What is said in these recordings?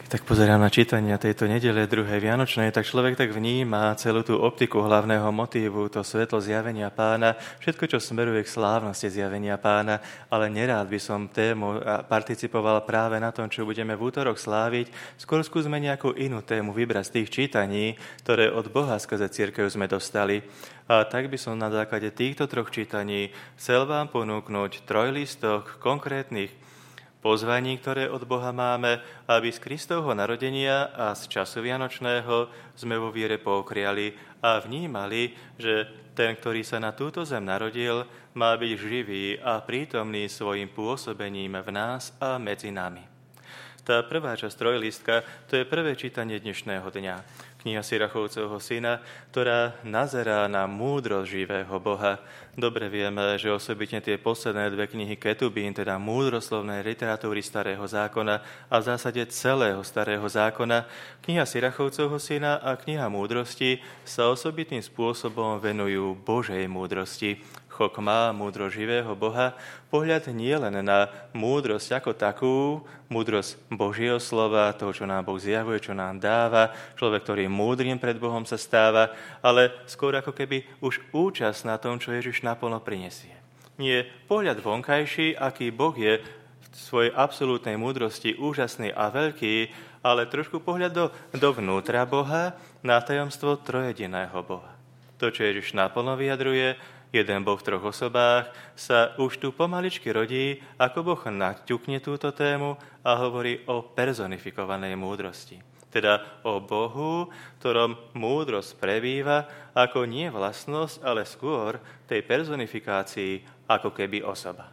Tak pozerám na čítania tejto nedele druhej Vianočnej, tak človek tak vníma celú tú optiku hlavného motívu, to svetlo zjavenia Pána, všetko, čo smeruje k slávnosti zjavenia Pána, ale nerád by som tému participoval práve na tom, čo budeme v útorok sláviť. Skôr skúsme nejakú inú tému vybrať z tých čítaní, ktoré od Boha skrze cirkev sme dostali. A tak by som na základe týchto troch čítaní chcel vám ponúknuť trojlistok konkrétnych pozvaní, ktoré od Boha máme, aby z Kristovho narodenia a z času Vianočného sme vo viere poukriali a vnímali, že ten, ktorý sa na túto zem narodil, má byť živý a prítomný svojim pôsobením v nás a medzi nami. Tá prvá časť trojlistka, to je prvé čítanie dnešného dňa. Kniha Sirachovcovho syna, ktorá nazerá na múdrosť živého Boha. Dobre vieme, že osobitne tie posledné dve knihy Ketubín, teda múdroslovnej literatúry Starého zákona a v zásade celého Starého zákona, kniha Sirachovcovho syna a kniha múdrosti sa osobitným spôsobom venujú Božej múdrosti. Chokma, múdrosť živého Boha, pohľad nie len na múdrosť ako takú, múdrosť Božieho slova, toho, čo nám Boh zjavuje, čo nám dáva, človek, ktorý múdrym pred Bohom sa stáva, ale skôr ako keby už účasť na tom, čo Ježiš naplno prinesie. Nie pohľad vonkajší, aký Boh je v svojej absolútnej múdrosti úžasný a veľký, ale trošku pohľad dovnútra Boha na tajomstvo trojediného Boha. To, čo Ježiš naplno vyjadruje, jeden Boh v troch osobách, sa už tu pomaličky rodí, ako Boh naťukne túto tému a hovorí o personifikovanej múdrosti. Teda o Bohu, ktorom múdrosť prebýva ako nie vlastnosť, ale skôr tej personifikácii ako keby osoba.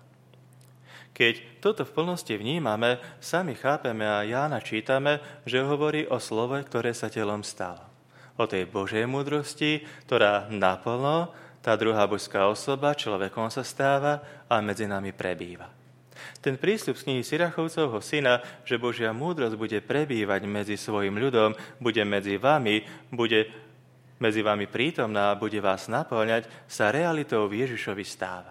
Keď toto v plnosti vnímame, sami chápeme a Jána čítame, že hovorí o slove, ktoré sa telom stalo. O tej Božej múdrosti, ktorá naplno tá druhá božská osoba človekom sa stáva a medzi nami prebýva. Ten prísľub z knihy Sirachovcovho syna, že Božia múdrosť bude prebývať medzi svojim ľudom, bude medzi vami prítomná a bude vás naplňať, sa realitou v Ježišovi stáva.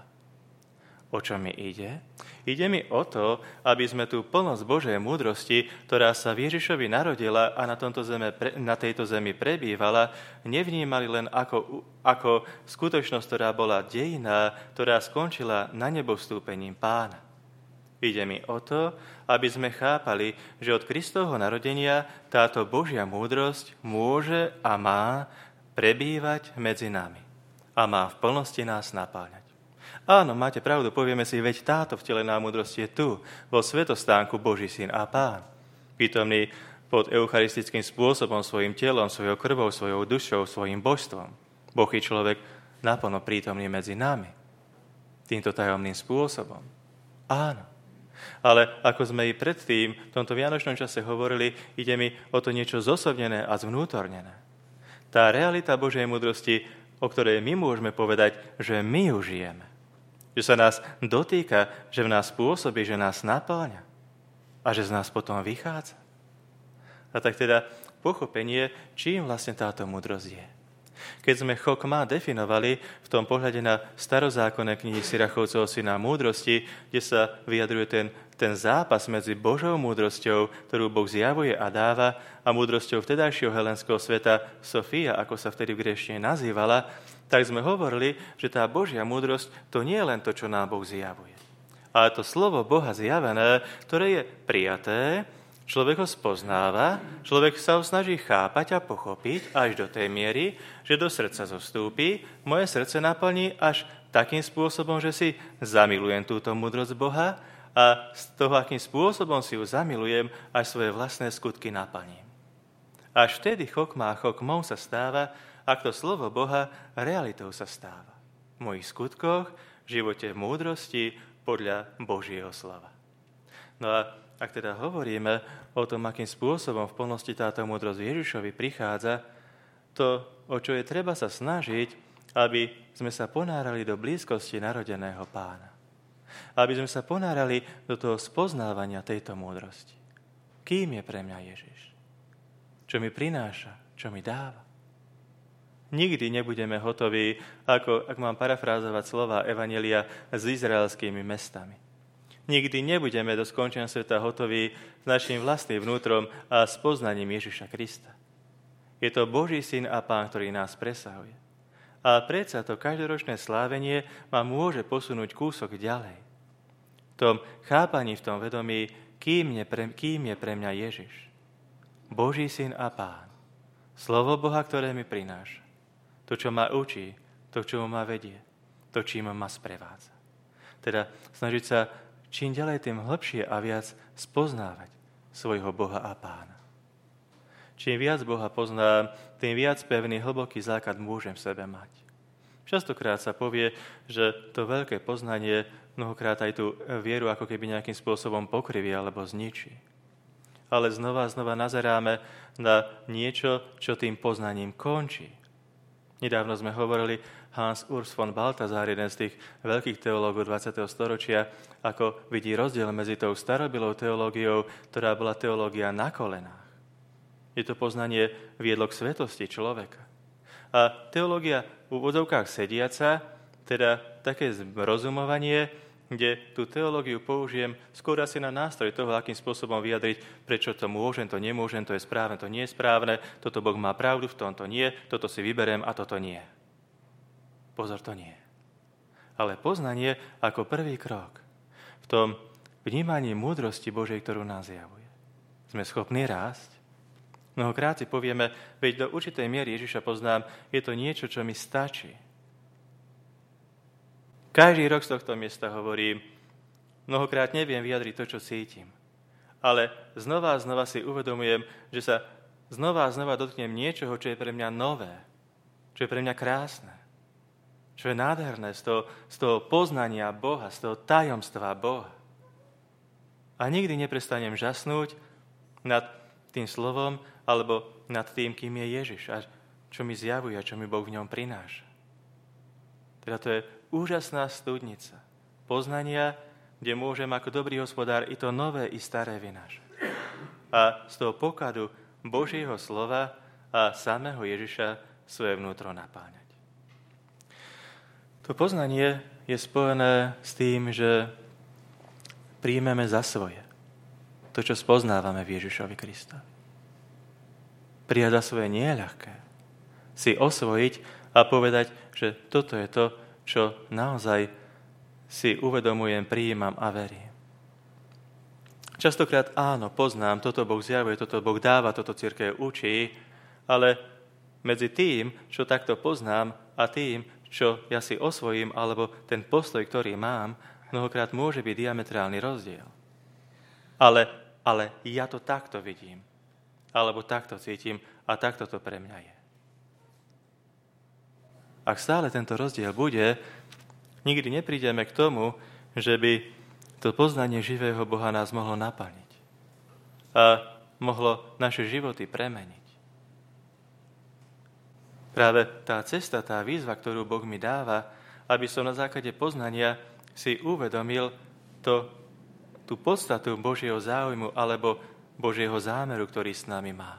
O čo mi ide? Ide mi o to, aby sme tú plnosť Božej múdrosti, ktorá sa v Ježišovi narodila a na tejto zemi prebývala, nevnímali len ako skutočnosť, ktorá bola dejinná, ktorá skončila na nebo vstúpením Pána. Ide mi o to, aby sme chápali, že od Kristovho narodenia táto Božia múdrosť môže a má prebývať medzi nami a má v plnosti nás napáľať. Áno, máte pravdu, povieme si, veď táto vtelená múdrosť je tu, vo svetostánku Boží syn a Pán. Prítomný pod eucharistickým spôsobom, svojim telom, svojou krvou, svojou dušou, svojim božstvom. Boh je človek naplno prítomný medzi nami. Týmto tajomným spôsobom. Áno. Ale ako sme i predtým v tomto vianočnom čase hovorili, ide mi o to niečo zosobnené a zvnútornené. Tá realita Božej múdrosti, o ktorej my môžeme povedať, že my ju žijeme. Že sa nás dotýka, že v nás pôsobí, že nás napĺňa a že z nás potom vychádza. A tak teda pochopenie, čím vlastne táto múdrosť je. Keď sme chokma definovali v tom pohľade na starozákonné knihy Sirachovcovho syna múdrosti, kde sa vyjadruje ten zápas medzi Božou múdrosťou, ktorú Boh zjavuje a dáva, a múdrosťou vtedajšieho helenského sveta Sofia, ako sa vtedy v gréčtine nazývala, tak sme hovorili, že tá Božia múdrosť to nie je len to, čo nám Boh zjavuje. Ale to slovo Boha zjavené, ktoré je prijaté, človek ho spoznáva, človek sa ho snaží chápať a pochopiť až do tej miery, že do srdca zostúpi, moje srdce naplní až takým spôsobom, že si zamilujem túto múdrosť Boha a z toho, akým spôsobom si ju zamilujem, až svoje vlastné skutky naplním. Až vtedy chokmou sa stáva, ak to slovo Boha realitou sa stáva. V mojich skutkoch, v živote v múdrosti podľa Božieho slova. No a ak teda hovoríme o tom, akým spôsobom v plnosti táto múdrosť Ježišovi prichádza, to, o čo je treba sa snažiť, aby sme sa ponárali do blízkosti narodeného Pána. Aby sme sa ponárali do toho spoznávania tejto múdrosti. Kým je pre mňa Ježiš? Čo mi prináša? Čo mi dáva? Nikdy nebudeme hotoví, ako ak mám parafrázovať slova Evanjelia, s izraelskými mestami. Nikdy nebudeme do skončenia sveta hotoví s našim vlastným vnútrom a s poznaním Ježiša Krista. Je to Boží syn a Pán, ktorý nás presahuje. A predsa to každoročné slávenie ma môže posunúť kúsok ďalej. V tom chápaní, v tom vedomí, kým je pre mňa Ježiš. Boží syn a Pán. Slovo Boha, ktoré mi prináša. To, čo ma učí, to, čo ma vedie, to, čím ma sprevádza. Teda snažiť sa čím ďalej, tým hlbšie a viac spoznávať svojho Boha a Pána. Čím viac Boha poznám, tým viac pevný, hlboký základ môžem v sebe mať. Častokrát sa povie, že to veľké poznanie mnohokrát aj tú vieru ako keby nejakým spôsobom pokriví alebo zničí. Ale znova nazeráme na niečo, čo tým poznaním končí. Nedávno sme hovorili Hans Urs von Balthasar, jeden z tých veľkých teológov 20. storočia, ako vidí rozdiel medzi tou starobilou teológiou, ktorá bola teológia na kolenách. Je to poznanie viedlo k svetosti človeka. A teológia v úvodzovkách sediaca, teda také rozumovanie, kde tú teológiu použijem skôr asi na nástroj toho, akým spôsobom vyjadriť, prečo to môžem, to nemôžem, to je správne, to nie je správne, toto Boh má pravdu, v tomto nie, toto si vyberiem a toto nie. Pozor, to nie. Ale poznanie ako prvý krok v tom vnímaní múdrosti Božej, ktorú nás zjavuje. Sme schopní rásť. Mnohokrát si povieme, veď do určitej miery Ježiša poznám, je to niečo, čo mi stačí. Každý rok z tohto miesta hovorím, mnohokrát neviem vyjadriť to, čo cítim. Ale znova si uvedomujem, že sa znova dotknem niečoho, čo je pre mňa nové, čo je pre mňa krásne, čo je nádherné z toho poznania Boha, z toho tajomstva Boha. A nikdy neprestanem žasnúť nad tým slovom alebo nad tým, kým je Ježiš a čo mi zjavuje a čo mi Boh v ňom prináša. Teda to je úžasná studnica poznania, kde môžem ako dobrý hospodár i to nové, i staré vynášať. A z toho pokladu Božieho slova a samého Ježiša svoje vnútro napáňať. To poznanie je spojené s tým, že príjmeme za svoje to, čo spoznávame v Ježišovi Krista. Prijať za svoje nie je ľahké. Si osvojiť a povedať, že toto je to, čo naozaj si uvedomujem, prijímam a verím. Častokrát áno, poznám, toto Boh zjavuje, toto Boh dáva, toto cirkev učí, ale medzi tým, čo takto poznám a tým, čo ja si osvojím, alebo ten postoj, ktorý mám, mnohokrát môže byť diametrálny rozdiel. Ale ja to takto vidím, alebo takto cítim a takto to pre mňa je. Ak stále tento rozdiel bude, nikdy neprídeme k tomu, že by to poznanie živého Boha nás mohlo naplniť a mohlo naše životy premeniť. Práve tá cesta, tá výzva, ktorú Boh mi dáva, aby som na základe poznania si uvedomil tú podstatu Božieho záujmu alebo Božieho zámeru, ktorý s nami má.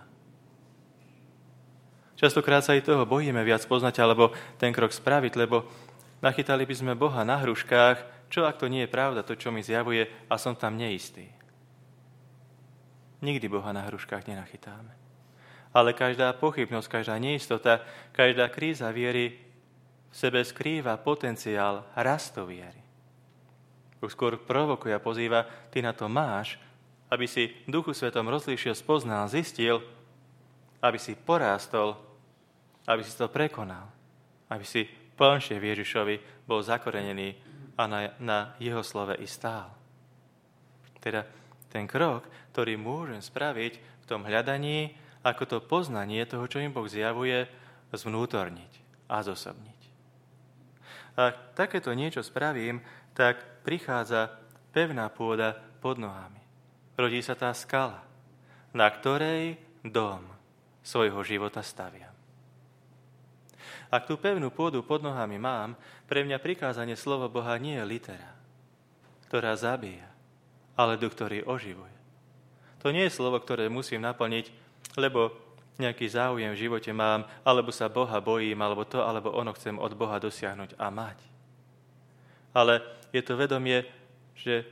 Častokrát sa aj toho bojíme viac poznať alebo ten krok spraviť, lebo nachytali by sme Boha na hruškách, čo ak to nie je pravda, to, čo mi zjavuje, a som tam neistý. Nikdy Boha na hruškách nenachytáme. Ale každá pochybnosť, každá neistota, každá kríza viery v sebe skrýva potenciál rastu viery. Boh skôr provokuje a pozýva, ty na to máš, aby si Duchu Svetom rozlíšil, spoznal, zistil, aby si porástol, aby si to prekonal, aby si plnšie v Ježišovi bol zakorenený a na jeho slove i stál. Teda ten krok, ktorý môžem spraviť v tom hľadaní, ako to poznanie toho, čo im Boh zjavuje, zvnútorniť a zosobniť. Ak takéto niečo spravím, tak prichádza pevná pôda pod nohami. Rodí sa tá skala, na ktorej dom svojho života staviam. Ak tú pevnú pôdu pod nohami mám, pre mňa prikázanie slovo Boha nie je litera, ktorá zabíja, ale duch, ktorý oživuje. To nie je slovo, ktoré musím naplniť, lebo nejaký záujem v živote mám, alebo sa Boha bojím, alebo to, alebo ono chcem od Boha dosiahnuť a mať. Ale je to vedomie, že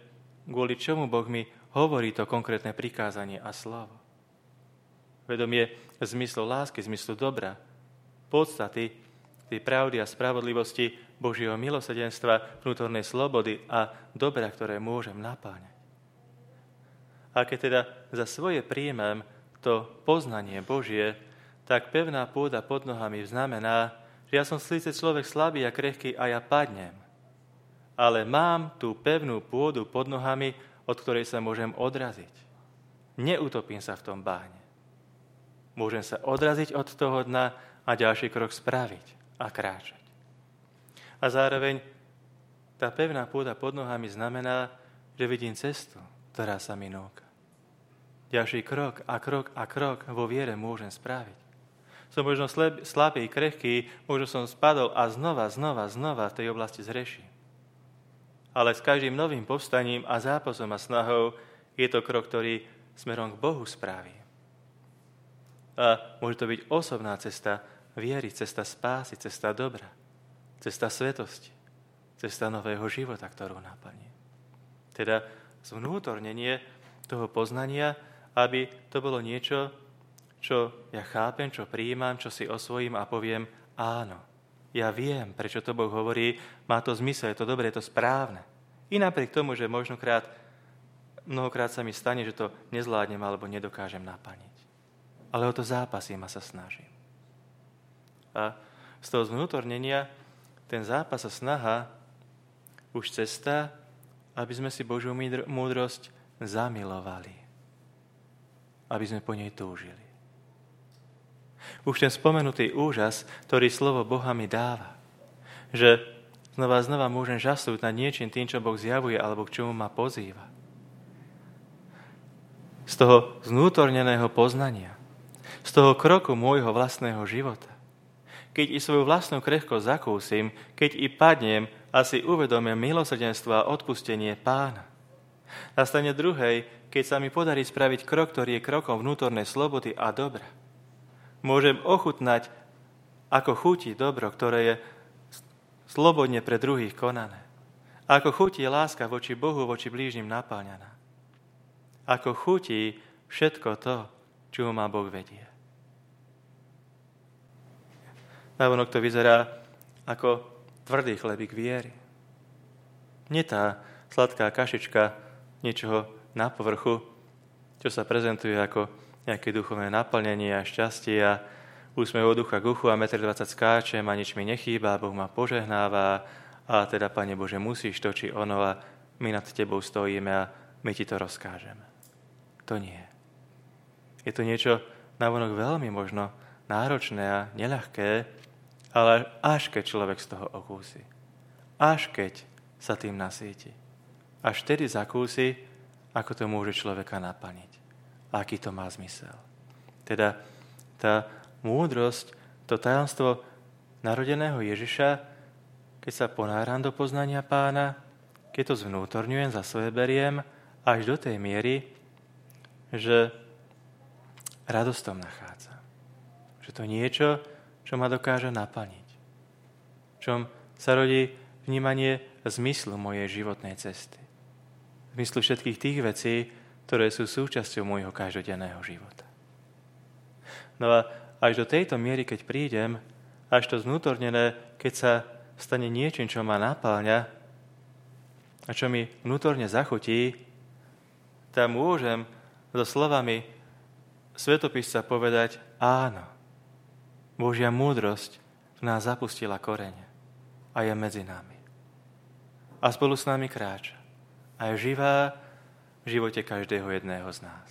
kvôli čomu Boh mi hovorí to konkrétne prikázanie a slovo. Vedomie zmyslu lásky, zmyslu dobra, podstaty tej pravdy a spravodlivosti Božieho milosrdenstva, vnútornej slobody a dobra, ktoré môžem napáňať. A keď teda za svoje príjmem to poznanie Božie, tak pevná pôda pod nohami znamená, že ja som síce človek slabý a krehký a ja padnem, ale mám tú pevnú pôdu pod nohami, od ktorej sa môžem odraziť. Neutopím sa v tom bahne. Môžem sa odraziť od toho dna a ďalší krok spraviť a kráčať. A zároveň tá pevná pôda pod nohami znamená, že vidím cestu, ktorá sa mi núka. Ďalší krok a krok vo viere môžem spraviť. Som možno slabý, krehký, možno som spadol a znova v tej oblasti zreším. Ale s každým novým povstaním a zápasom a snahou je to krok, ktorý smerom k Bohu spraví. A môže to byť osobná cesta viery, cesta spásy, cesta dobra, cesta svetosti, cesta nového života, ktorú naplní. Teda zvnútornenie toho poznania, aby to bolo niečo, čo ja chápem, čo prijímam, čo si osvojím a poviem áno. Ja viem, prečo to Boh hovorí, má to zmysel, je to dobré, je to správne. I napriek tomu, že mnohokrát sa mi stane, že to nezvládnem alebo nedokážem naplniť. Ale o to zápasím a sa snažím. A z toho zvnútornenia ten zápas a snaha už cesta, aby sme si Božiu múdrosť zamilovali. Aby sme po nej túžili. Už ten spomenutý úžas, ktorý slovo Boha mi dáva, že znova môžem žasnúť nad niečím tým, čo Boh zjavuje alebo k čomu ma pozýva. Z toho znútorneného poznania, z toho kroku môjho vlastného života, keď i svoju vlastnú krehkosť zakúsim, keď i padnem a si uvedomím milosrdenstvo a odpustenie Pána. Na strane druhej, keď sa mi podarí spraviť krok, ktorý je krokom vnútornej slobody a dobra, môžem ochutnať, ako chutí dobro, ktoré je slobodne pre druhých konané. Ako chutí láska voči Bohu, voči blížnym napáľaná. Ako chutí všetko to, čo ma Boh vedie. Navonok to vyzerá ako tvrdý chlebík viery. Nie tá sladká kašička niečoho na povrchu, čo sa prezentuje ako nejaké duchovné naplnenie a šťastie a úsmev od ducha k uchu a 1,20 m skáčem a nič mi nechýba, Boh ma požehnáva a teda, Pane Bože, musíš to či ono a my nad Tebou stojíme a my Ti to rozkážeme. To nie. Je to niečo navonok veľmi možno náročné a neľahké, ale až keď človek z toho okúsi. Až keď sa tým nasíti. Až vtedy zakúsi, ako to môže človeka naplniť. Aký to má zmysel. Teda tá múdrosť, to tajomstvo narodeného Ježiša, keď sa ponáram do poznania Pána, keď to zvnútorňujem, za svoje beriem, až do tej miery, že radosť tom nachádzam. Že to niečo, čo ma dokáže naplniť. Čom sa rodí vnímanie zmyslu mojej životnej cesty. Zmyslu všetkých tých vecí, ktoré sú súčasťou môjho každodenného života. No a až do tejto miery, keď prídem, až to zvnútornené, keď sa stane niečím, čo ma napáľa a čo mi vnútorne zachutí, tam môžem so slovami svetopisca povedať áno. Božia múdrosť v nás zapustila korene a je medzi nami. A spolu s nami kráča. A je živá v živote každého jedného z nás.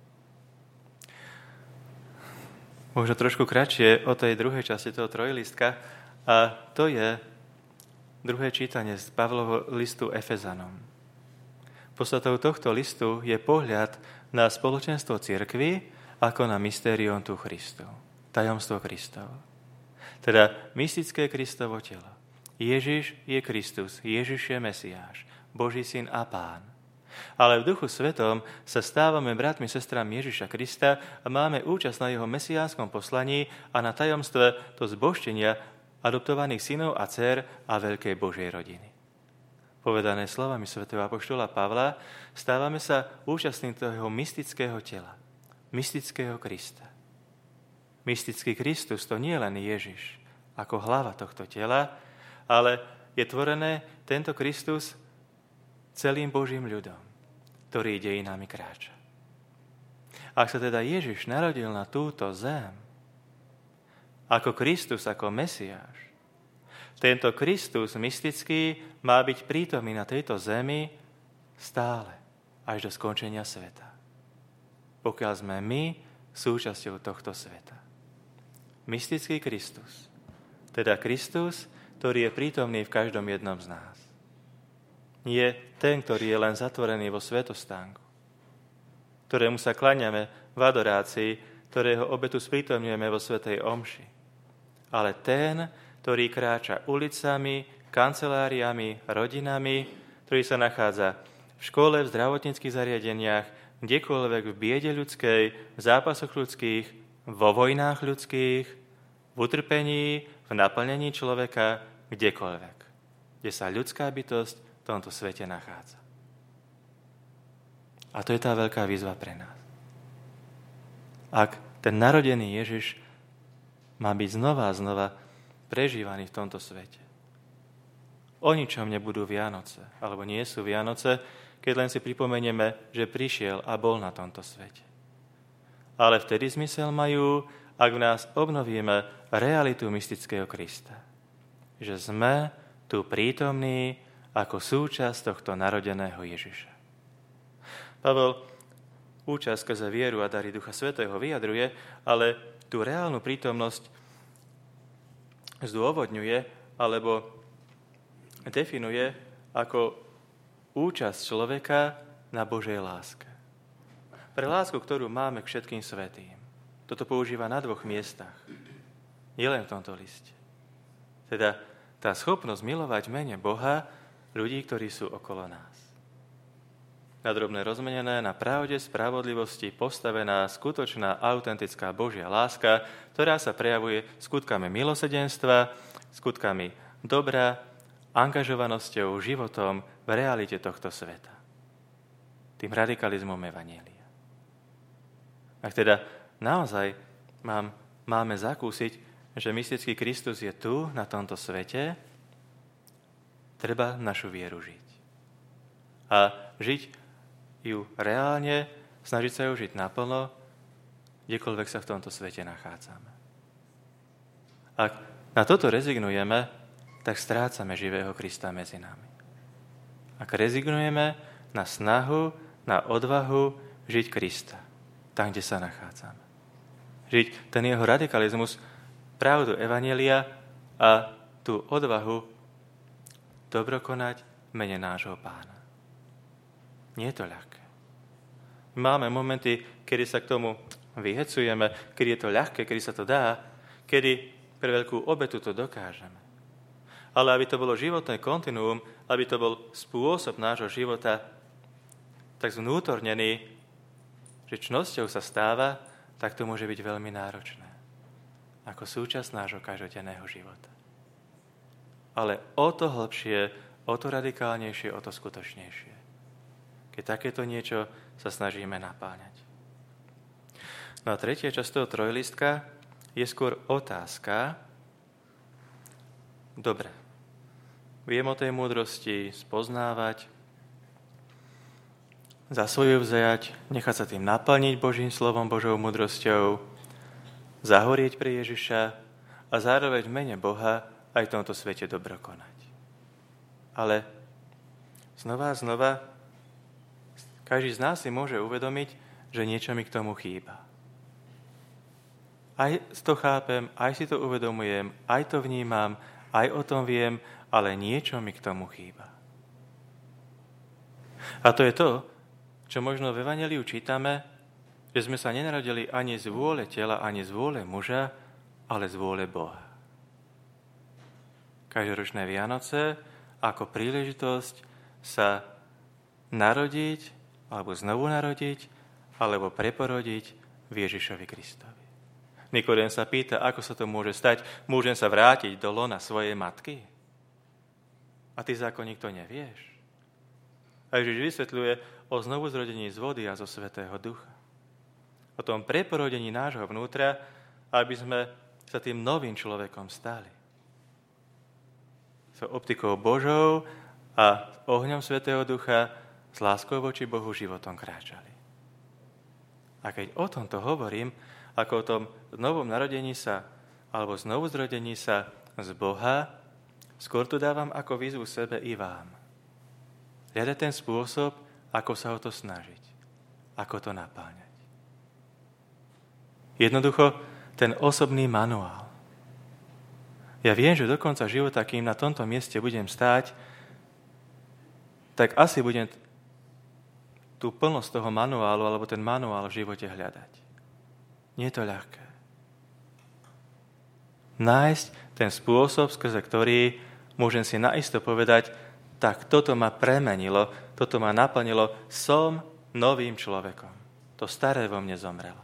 Možno trošku kratšie o tej druhej časti toho trojlistka a to je druhé čítanie z Pavlovho listu Efezanom. Podstatou tohto listu je pohľad na spoločenstvo cirkvi ako na mystérium tu Christu, tajomstvo Kristovo. Teda mystické Kristovo telo. Ježiš je Kristus, Ježiš je Mesiáš, Boží syn a Pán. Ale v Duchu Svetom sa stávame bratmi, sestrami Ježiša Krista a máme účasť na jeho mesiánskom poslaní a na tajomstve to zbožtenia adoptovaných synov a dcér a veľkej Božej rodiny. Povedané slovami svätého apoštola Pavla, stávame sa účastným toho mystického tela, mystického Krista. Mystický Kristus to nie je len Ježiš ako hlava tohto tela, ale je tvorené tento Kristus celým Božím ľudom, ktorý dejinami kráča. Ak sa teda Ježiš narodil na túto zem, ako Kristus, ako Mesiáš, tento Kristus mystický má byť prítomný na tejto zemi stále, až do skončenia sveta. Pokiaľ sme my súčasťou tohto sveta. Mystický Kristus, teda Kristus, ktorý je prítomný v každom jednom z nás. Nie ten, ktorý je len zatvorený vo svätostánku, ktorému sa kláňame v adorácii, ktorého obetu sprítomňujeme vo svätej omši, ale ten, ktorý kráča ulicami, kanceláriami, rodinami, ktorý sa nachádza v škole, v zdravotníckych zariadeniach, kdekoľvek v biede ľudskej, v zápasoch ľudských, vo vojnách ľudských, v utrpení, v naplnení človeka, kdekoľvek, kde sa ľudská bytosť v tomto svete nachádza. A to je tá veľká výzva pre nás. Ak ten narodený Ježiš má byť znova a znova prežívaný v tomto svete. O ničom nebudú Vianoce, alebo nie sú Vianoce, keď len si pripomenieme, že prišiel a bol na tomto svete. Ale vtedy zmysel majú, ak v nás obnovíme realitu mystického Krista. Že sme tu prítomní ako súčasť tohto narodeného Ježiša. Pavel účasť skrze vieru a dary Ducha Svätého vyjadruje, ale tú reálnu prítomnosť zdôvodňuje alebo definuje ako účasť človeka na Božej láske. Pre lásku, ktorú máme k všetkým svätým. Toto používa na 2 miestach. Nielen v tomto liste. Teda tá schopnosť milovať v mene Boha ľudí, ktorí sú okolo nás. Na drobné rozmenené, na pravde, spravodlivosti postavená skutočná, autentická Božia láska, ktorá sa prejavuje skutkami milosrdenstva, skutkami dobra, angažovanosťou, životom v realite tohto sveta. Tým radikalizmom evanjelia. Ak teda naozaj máme zakúsiť, že mystický Kristus je tu, na tomto svete, treba našu vieru žiť. A žiť ju reálne, snažiť sa ju žiť naplno, kdekoľvek sa v tomto svete nachádzame. Ak na toto rezignujeme, tak strácame živého Krista medzi nami. Ak rezignujeme na snahu, na odvahu žiť Krista, tam, kde sa nachádzame. Žiť ten jeho radikalizmus, pravdu evanjelia a tú odvahu dobrokonať v mene nášho Pána. Nie je to ľahké. Máme momenty, kedy sa k tomu vyhecujeme, kedy je to ľahké, kedy sa to dá, kedy pre veľkú obetu to dokážeme. Ale aby to bolo životné kontinuum, aby to bol spôsob nášho života tak zvnútornený, že čnosťou sa stáva, tak to môže byť veľmi náročné. Ako súčasť nášho každodenného života. Ale o to hlbšie, o to radikálnejšie, o to skutočnejšie. Keď takéto niečo sa snažíme napáňať. No a tretia časť toho trojlistka je skôr otázka. Dobre, viem o tej múdrosti spoznávať, za svoju vzajať, nechať sa tým naplniť Božím slovom, Božou múdrosťou, zahorieť pre Ježiša a zároveň v mene Boha aj v tomto svete dobro konať. Ale znova a znova každý z nás si môže uvedomiť, že niečo mi k tomu chýba. Aj to chápem, aj si to uvedomujem, aj to vnímam, aj o tom viem, ale niečo mi k tomu chýba. A to je to, čo možno v Evanjeliu čítame, že sme sa nenarodili ani z vôle tela, ani z vôle muža, ale z vôle Boha. Každoročné Vianoce ako príležitosť sa narodiť, alebo znovu narodiť, alebo preporodiť v Ježišovi Kristovi. Nikodém sa pýta, ako sa to môže stať. Môžem sa vrátiť do lona svojej matky? A ty, zákonník, to nevieš? A Ježiš vysvetľuje o znovuzrodení z vody a zo Svätého Ducha. O tom preporodení nášho vnútra, aby sme sa tým novým človekom stali. S optikou Božou a ohňom Svätého Ducha s láskou voči Bohu životom kráčali. A keď o tomto hovorím, ako o tom novom narodení sa alebo znovuzrodení sa z Boha, skôr to dávam ako výzvu sebe i vám. Hľadať ten spôsob, ako sa o to snažiť, ako to napáňať. Jednoducho, ten osobný manuál. Ja viem, že do konca života, kým na tomto mieste budem stáť, tak asi budem tú plnosť toho manuálu, alebo ten manuál v živote hľadať. Nie je to ľahké. Nájsť ten spôsob, skrze ktorý môžem si naisto povedať, tak toto ma premenilo, toto ma naplnilo, som novým človekom. To staré vo mne zomrelo.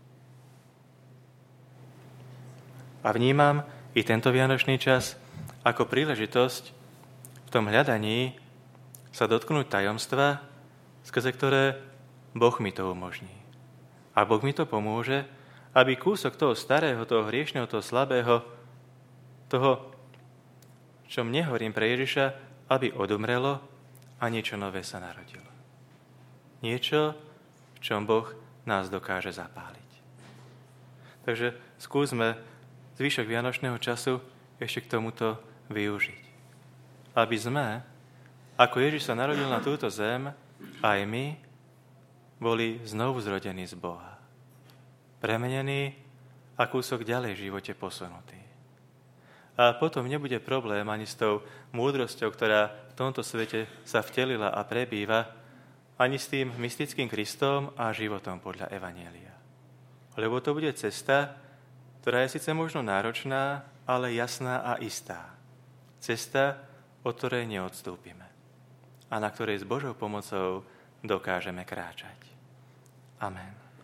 A vnímam i tento vianočný čas ako príležitosť v tom hľadaní sa dotknúť tajomstva, skrze ktoré Boh mi to umožní. A Boh mi to pomôže, aby kúsok toho starého, toho hriešného, toho slabého, toho, čo mne hovorím pre Ježiša, aby odumrelo a niečo nové sa narodilo. Niečo, v čom Boh nás dokáže zapáliť. Takže skúsme zvyšok vianočného času ešte k tomuto využiť. Aby sme, ako Ježiš sa narodil na túto zem, aj my boli znovu zrodení z Boha. Premenení a kúsok ďalej v živote posunutý. A potom nebude problém ani s tou múdrosťou, ktorá v tomto svete sa vtelila a prebýva, ani s tým mystickým Kristom a životom podľa Evanjelia. Lebo to bude cesta, ktorá je síce možno náročná, ale jasná a istá. Cesta, od ktorej neodstúpime a na ktorej s Božou pomocou dokážeme kráčať. Amen.